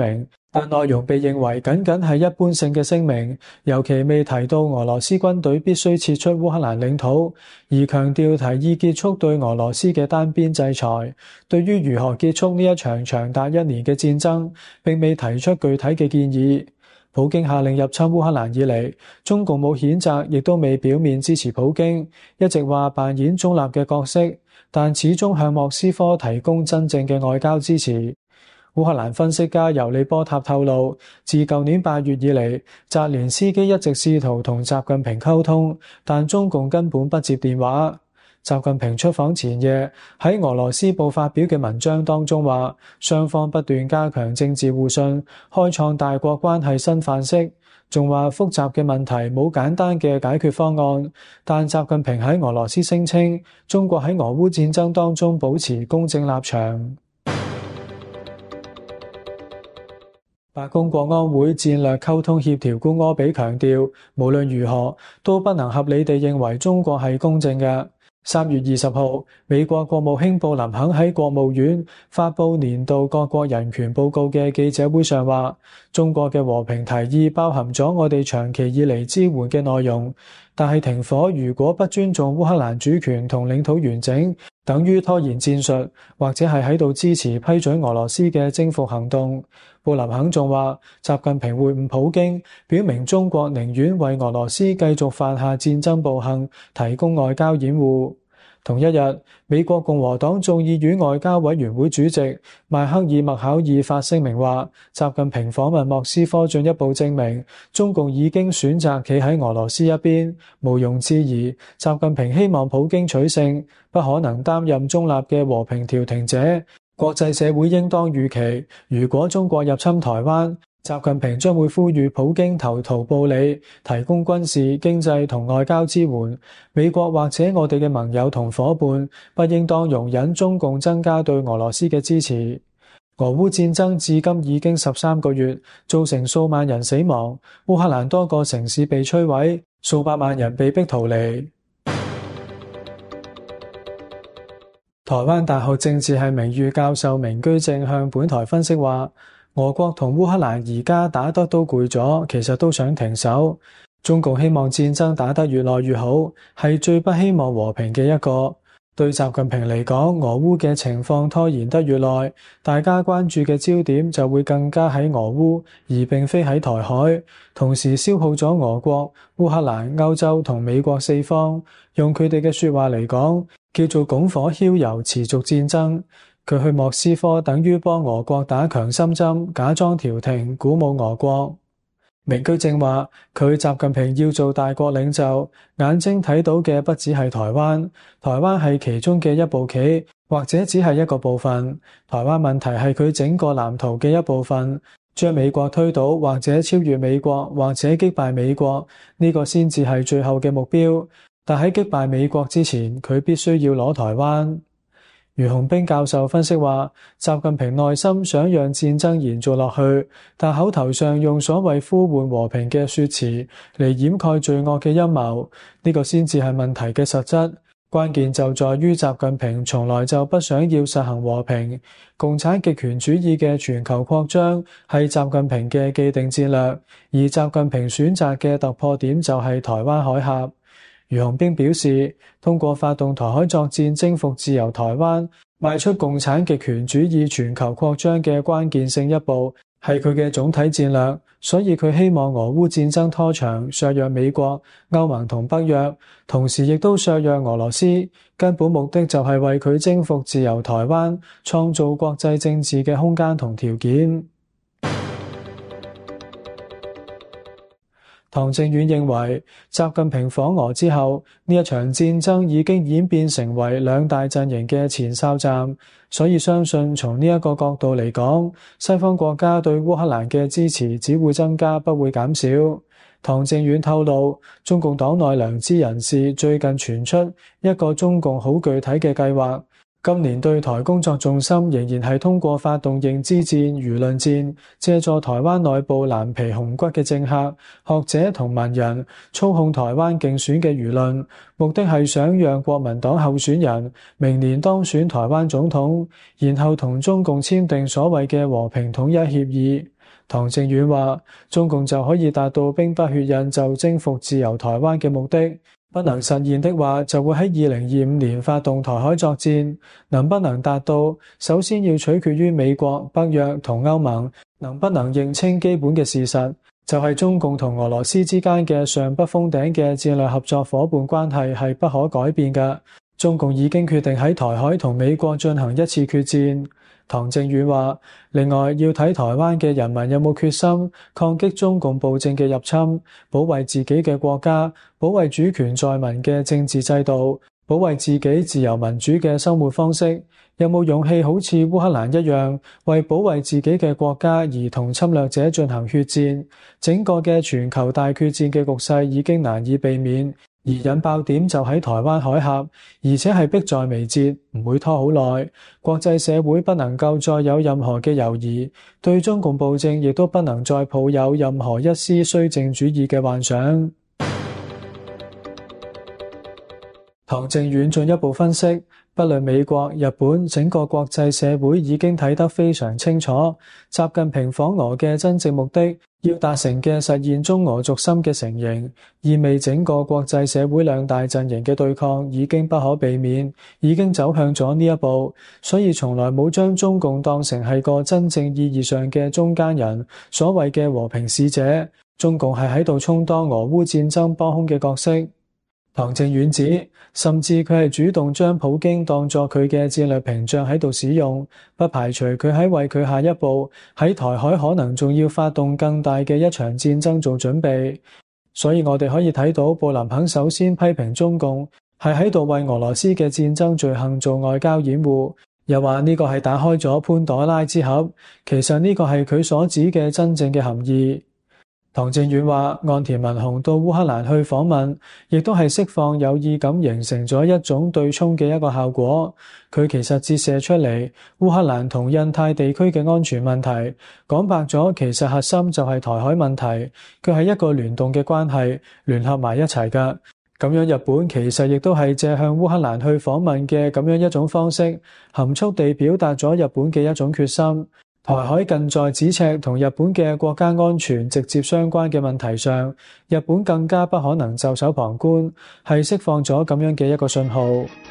明，尤其未提到俄羅斯軍隊必須撤出烏克蘭領土，而強調提議結束對俄羅斯嘅單邊制裁。對於如何結束呢一場長達1年嘅戰爭，並未提出具體嘅建議。普京下令入侵烏克蘭以嚟，中共冇譴責，亦都未表面支持普京，一直話扮演中立嘅角色，但始終向莫斯科提供真正嘅外交支持。烏克蘭分析家尤利波塔透露，自舊年8月以嚟，澤連斯基一直試圖同習近平溝通，但中共根本不接電話。習近平出訪前夜喺俄羅斯報發表嘅文章當中話，雙方不斷加強政治互信，開創大國關係新範式。 仲話複雜嘅問題冇簡單嘅解決方案，但習近平喺俄羅斯聲稱中國喺俄烏戰爭當中保持公正立場。白宮國安會戰略溝通協調官柯比強調，無論如何都不能合理地認為中國係公正嘅。3月20號，美國國務卿布林肯喺國務院發佈年度各國人權報告嘅記者會上話，中國嘅和平提議包含咗我哋長期以嚟支援嘅內容，但係停火如果不尊重烏克蘭主權同領土完整，等於拖延戰術，或者係喺度支持批准俄羅斯嘅征服行動。布林肯仲話，習近平會晤普京，表明中國寧願為俄羅斯繼續犯下戰爭暴行提供外交掩護。同一日，美國共和黨眾議院外交委員會主席邁克爾·麥考爾發聲明話，習近平訪問莫斯科進一步證明中共已經選擇企喺俄羅斯一邊，毋庸置疑，習近平希望普京取勝，不可能擔任中立嘅和平調停者。國際社會應當預期，如果中國入侵台灣，習近平將會呼籲普京投桃報李，提供軍事、經濟同外交支援。美國或者我哋嘅盟友同夥伴，不應當容忍中共增加對俄羅斯嘅支持。俄烏戰爭至今已經13個月，造成數萬人死亡，烏克蘭多個城市被摧毀，數百萬人被迫逃離。台灣大學政治系名譽教授明居正向本台分析話，俄國同烏克蘭而家打得都攰咗，其實都想停手。中共希望戰爭打得越來越好，係最不希望和平嘅一個。對習近平嚟講，俄烏嘅情況拖延得越耐，大家關注嘅焦點就會更加喺俄烏，而並非喺台海，同時消耗咗俄國、烏克蘭、歐洲同美國四方。用佢哋嘅說話嚟講，叫做拱火澆油，持續戰爭。佢去莫斯科等於幫俄國打強心針，假裝調停，鼓舞俄國。明居正話，佢習近平要做大國領袖，眼睛睇到嘅不只係台灣，台灣係其中嘅一步棋，或者只係一個部分。台灣問題係佢整個藍圖嘅一部分，將美國推倒，或者超越美國，或者擊敗美國，呢個先至係最後嘅目標。但喺擊敗美國之前，佢必須要攞台灣。余洪兵教授分析話，習近平內心想讓戰爭延續落去，但口頭上用所謂呼喚和平嘅說辭嚟掩蓋罪惡嘅陰謀，呢個先至係問題嘅實質。關鍵就在於習近平從來就不想要實行和平，共產極權主義嘅全球擴張係習近平嘅既定戰略，而習近平選擇嘅突破點就係台灣海峽。余洪兵表示，通過發動台海作戰征服自由台灣，邁出共產極權主義全球擴張嘅關鍵性一步，係佢嘅總體戰略。所以佢希望俄烏戰爭拖長，削弱美國、歐盟同北約，同時亦都削弱俄羅斯。根本目的就係為佢征服自由台灣，創造國際政治嘅空間同條件。唐正遠認為，習近平訪俄之後，呢一場戰爭已經演變成為兩大陣營嘅前哨戰，所以相信從呢一個角度嚟講，西方國家對烏克蘭嘅支持只會增加，不會減少。唐正遠透露，中共黨內良知人士最近傳出一個中共好具體嘅計劃。今年對台工作重心仍然係通過發動認知戰、輿論戰，借助台灣內部藍皮紅骨嘅政客、學者同文人操控台灣競選嘅輿論，目的係想讓國民黨候選人明年當選台灣總統，然後同中共簽訂所謂嘅和平統一協議。唐正遠話，中共就可以達到兵不血刃就征服自由台灣嘅目的。不能實現的話，就會喺2025年發動台海作戰。能不能達到，首先要取決於美國、北約同歐盟能不能認清基本嘅事實，就係中共同俄羅斯之間嘅上不封頂嘅戰略合作夥伴關係係不可改變嘅。中共已經決定喺台海同美國進行一次決戰。唐正遠話，另外要睇台灣嘅人民有冇決心抗擊中共暴政嘅入侵，保衛自己嘅國家，保衛主權在民嘅政治制度。 保衛自己自由民主嘅生活方式？有冇勇氣好似烏克蘭一樣，為保衛自己嘅國家而同侵略者進行血戰？整個嘅全球大決戰嘅局勢已經難以避免，而引爆點就喺台灣海峽，而且係迫在眉睫，唔會拖好耐。國際社會不能夠再有任何嘅猶疑，對中共暴政亦都不能再抱有任何一絲綏靖主義嘅幻想。唐靖遠進一步分析，不論美國、日本，整個國際社會已經睇得非常清楚，習近平訪俄嘅真正目的，要達成嘅實現中俄軸心嘅成形，意味整個國際社會兩大陣營嘅對抗已經不可避免，已經走向咗呢一步，所以從來冇將中共當成係個真正意義上嘅中間人，所謂嘅和平使者。中共係喺度充當俄烏戰爭幫兇嘅角色。唐靖遠指，甚至佢係主動將普京當作佢嘅戰略屏障喺度使用，不排除佢喺為佢下一步喺台海可能仲要發動更大嘅一場戰爭做準備。所以我哋可以睇到布林肯首先批評中共係喺度為俄羅斯嘅戰爭罪行做外交掩護，又話呢個係打開咗潘朵拉之盒，其實呢個係佢所指嘅真正嘅含義。唐靖遠話，岸田文雄到烏克蘭去訪問，亦都係釋放有意咁形成咗一種對沖嘅一個效果。佢其實折射出嚟烏克蘭同印太地區嘅安全問題，講白咗，其實核心就係台海問題，佢係一個聯動嘅關係，聯合埋一齊㗎。咁樣日本其實亦都係借向烏克蘭去訪問嘅咁樣一種方式，含蓄地表達咗日本嘅一種決心。台海近在咫尺，同日本嘅國家安全直接相關嘅問題上，日本更加不可能袖手旁觀，係釋放咗咁樣嘅一個信號。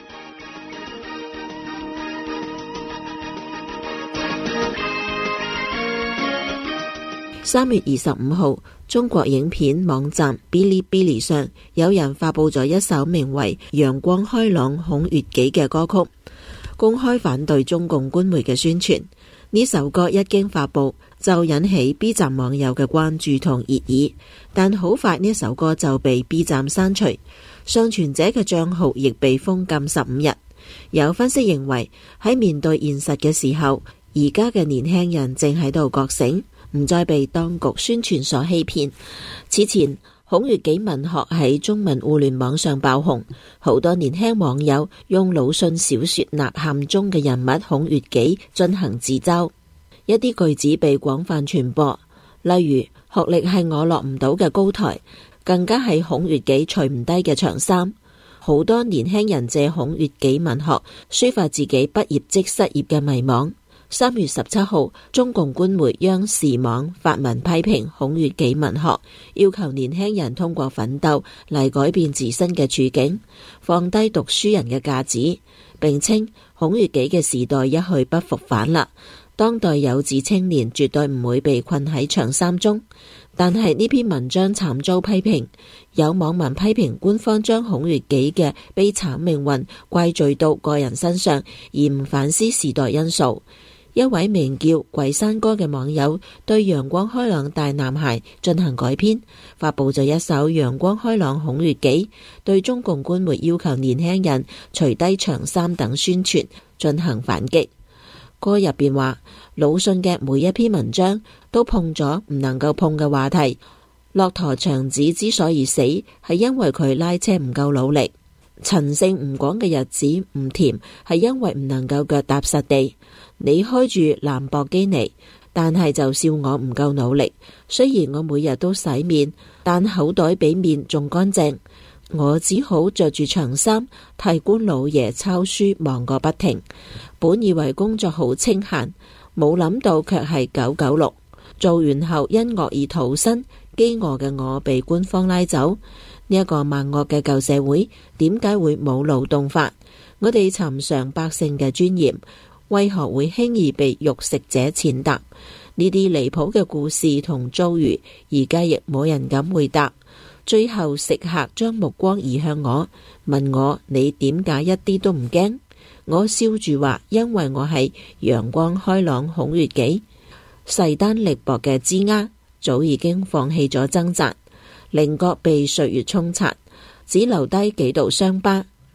3月25號，中國影片網站嗶哩嗶哩上有人發佈咗一首名為《陽光開朗孔乙己》嘅歌曲，公開反對中共官媒嘅宣傳。呢首歌一經發佈就引起 B 站網友嘅關注同熱議，但好快呢首歌就被 B 站刪除，上傳者嘅賬號亦被封禁15日。有分析認為，喺面對現實嘅時候，而家嘅年輕人正喺度覺醒，唔再被當局宣傳所欺騙。此前孔乙己文學喺中文互聯網上爆紅，好多年輕網友用魯迅小說《吶喊》中嘅人物孔乙己進行自嘲，一啲句子被廣泛傳播，例如學歷係我落唔到嘅高台，更加係孔乙己除唔低嘅長衫。好多年輕人借孔乙己文學抒發自己畢業即失業嘅迷惘。3月17號，中共官媒央視網發文批評孔乙己文學，要求年輕人通過奮鬥嚟改變自身嘅處境，放低讀書人嘅架子，並稱孔乙己嘅時代一去不復返啦。當代有志青年絕對唔會被困喺長衫中。但係呢篇文章慘遭批評，有網民批評官方將孔乙己嘅悲慘命運怪罪到個人身上，而唔反思時代因素。一位名叫桂山哥嘅網友對陽光開朗大男孩進行改編，發佈咗一首陽光開朗孔乙己，對中共官媒要求年輕人除低長衫等宣傳進行反擊。歌入邊話，魯迅嘅每一篇文章都碰咗唔能夠碰嘅話題。駱駝祥子之所以死，係因為佢拉車唔夠努力。陳勝吳廣嘅日子唔甜，係因為唔能夠腳踏實地。你開住蘭博基尼，但係就笑我唔夠努力。雖然我每日都洗面，但口袋比面仲乾淨。我只好着住長衫替官老爺抄書，忙個不停。本以為工作好清閒，冇諗到卻係996。做完後因惡意逃生，飢餓嘅我被官方拉走。呢一個萬惡嘅舊社會，點解會冇勞動法？我哋尋常百姓嘅尊嚴，為何會輕易被肉食者踐踏？呢啲離譜嘅故事同遭遇，而家亦冇人敢回答。最後食客將目光移向我，問我你點解一啲都唔驚？我笑住話，因為我係陽光開朗孔乙己。勢單力薄嘅枝丫早已經放棄咗掙扎，稜角被歲月沖刷，只留低幾道傷疤。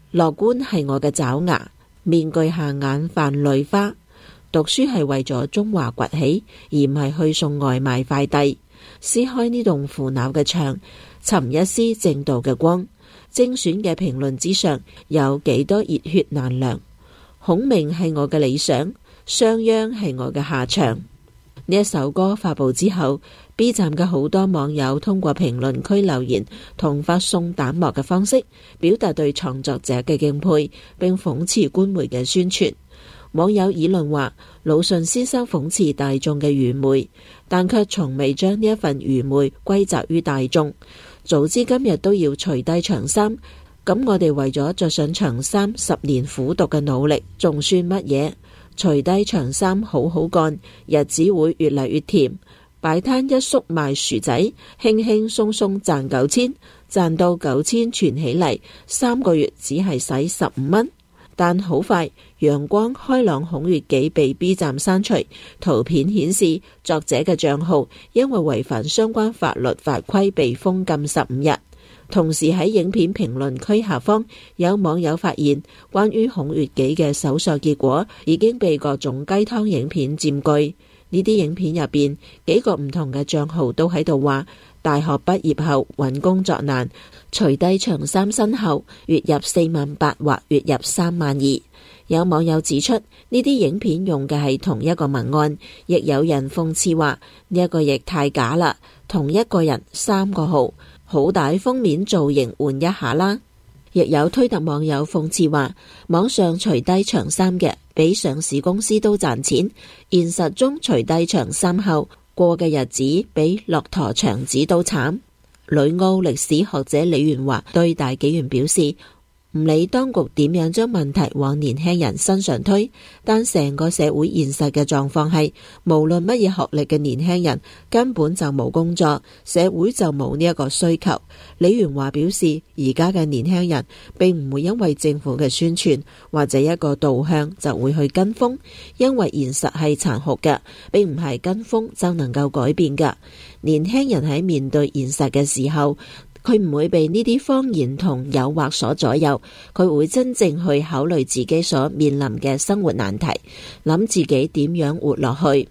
樂觀係我嘅爪牙，面具下眼泛淚花。讀書係為咗中華崛起，而唔係去送外賣快遞。撕開呢棟腐朽嘅牆，尋一絲正道嘅光。精選嘅評論之上，有幾多熱血難量。孔明係我嘅理想，商鞅係我嘅下場。呢一首歌發佈之後，B 站嘅好多網友通過評論區留言同發送彈幕嘅方式，表達對創作者嘅敬佩，並諷刺官媒嘅宣傳。網友議論話，魯迅先生諷刺大眾嘅愚昧，但卻從未將呢一份愚昧歸責於大眾。早知今日都要除低長衫，咁我哋為咗着上長衫10年苦讀嘅努力，仲算乜嘢？除低長衫好好幹，日子會越嚟越甜。擺攤一宿賣薯仔，輕輕鬆鬆賺9000，賺到9000存起嚟，3個月只係使15蚊。但好快，陽光開朗孔乙己被 B 站刪除，圖片顯示作者嘅賬號因為違反相關法律法規被封禁15日。同時喺影片評論區下方，有網友發現關於孔乙己嘅搜索結果已經被各種雞湯影片佔據。呢啲影片入邊，幾個唔同嘅賬號都喺度話大學畢業後揾工作難，除低長衫身後，月入48000或月入32000。有網友指出，呢啲影片用嘅係同一個文案，亦有人諷刺話呢一個亦太假啦，同一個人3個號，好歹封面造型換一下啦。亦有推特網友諷刺話，網上除低長衫嘅比上市公司都賺錢，現實中除低長衫後過嘅日子比駱駝長子都慘。旅澳歷史學者李元華對大紀元表示，唔理當局點樣將問題往年輕人身上推，但成個社會現實嘅狀況係，無論乜嘢學歷嘅年輕人根本就冇工作，社會就冇呢一個需求。李元華表示，而家嘅年輕人並唔會因為政府嘅宣傳或者一個導向就會去跟風，因為現實係殘酷嘅，並唔係跟風就能夠改變嘅。年輕人喺面對現實嘅時候，佢唔會被呢啲謊言同誘惑所左右，佢會真正去考慮自己所面臨嘅生活難題，諗自己點樣活落去。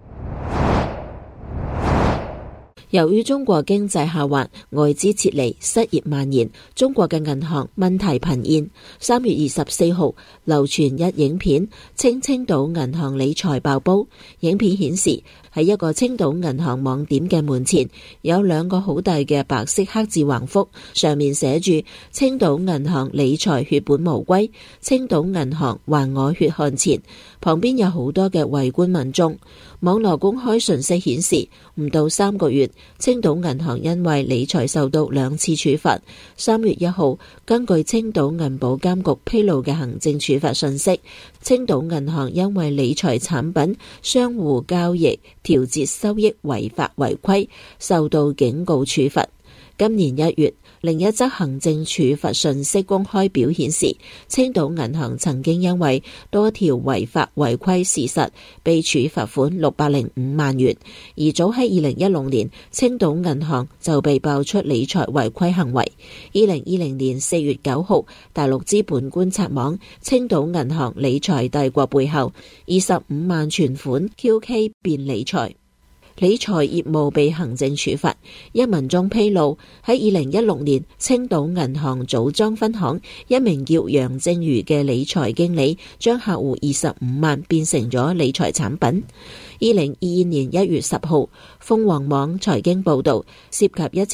由於中國經濟下滑、外資撤離、失業蔓延，中國嘅銀行問題頻現。3月24號流傳一影片，稱青島銀行理財爆煲。影片顯示喺一個青島銀行網點嘅門前，有2個好大嘅白色黑字橫幅，上面寫住青島銀行理財血本無歸，青島銀行還我血汗錢。旁邊有好多嘅圍觀民眾。網絡公開信息顯示，唔到3個月，青島銀行因為理財受到2次處罰。3月1號，根據青島銀保監局披露嘅行政處罰信息，青島銀行因為理財產品相互交易調節收益違法違規，受到警告處罰。今年1月，另一則行政處罰信息公開表顯示，青島銀行曾經因為多條違法違規事實被處罰款605萬元。而早喺2016年，青島銀行就被爆出理財違規行為。2020年4月9號，大陸資本觀察網青島銀行理財帝國背後25萬存款 QK 變理財。理財業務被行政處罰。一文中披露，喺2016年，青島銀行組裝分行一名叫楊正如嘅理財經理，將客戶25萬變成咗理財產品。2022年1月10號，鳳凰網財經報道，涉及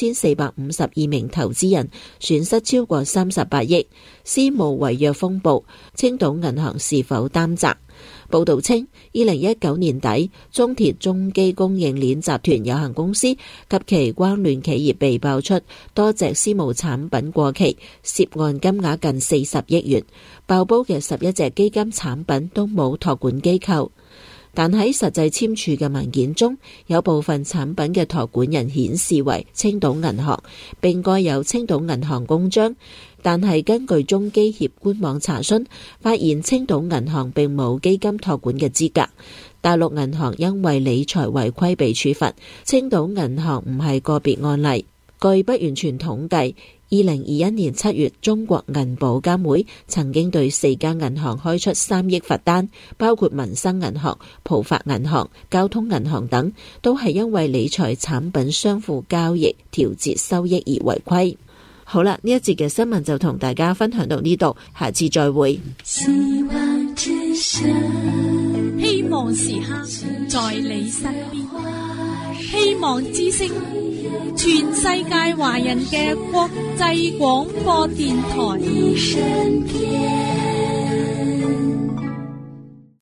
1452名投資人，損失超過38億，私募違約風暴，青島銀行是否擔責？報道稱，2019年底，中鐵中基供應鏈集團有限公司及其關聯企業被爆出多隻私募產品過期，涉案金額近40億元。爆煲嘅11隻基金產品都冇託管機構。但喺實際簽署嘅文件中，有部分產品嘅託管人顯示為青島銀行，並蓋有青島銀行公章。但係根據中基協官網查詢，發現青島銀行並冇基金託管嘅資格。大陸銀行因為理財違規被處罰，青島銀行唔係個別案例。據不完全統計 2021年7月，中國銀保監會曾經對4家銀行開出3億罰單，包括民生銀行、浦發銀行、交通銀行等，都係因為理財產品相互交易調節收益而違規。好啦，呢一節嘅新聞就同大家分享到呢度，下次再會。 希望之聲，希望時刻在你身邊，希望之聲，全世界華人嘅國際廣播電台。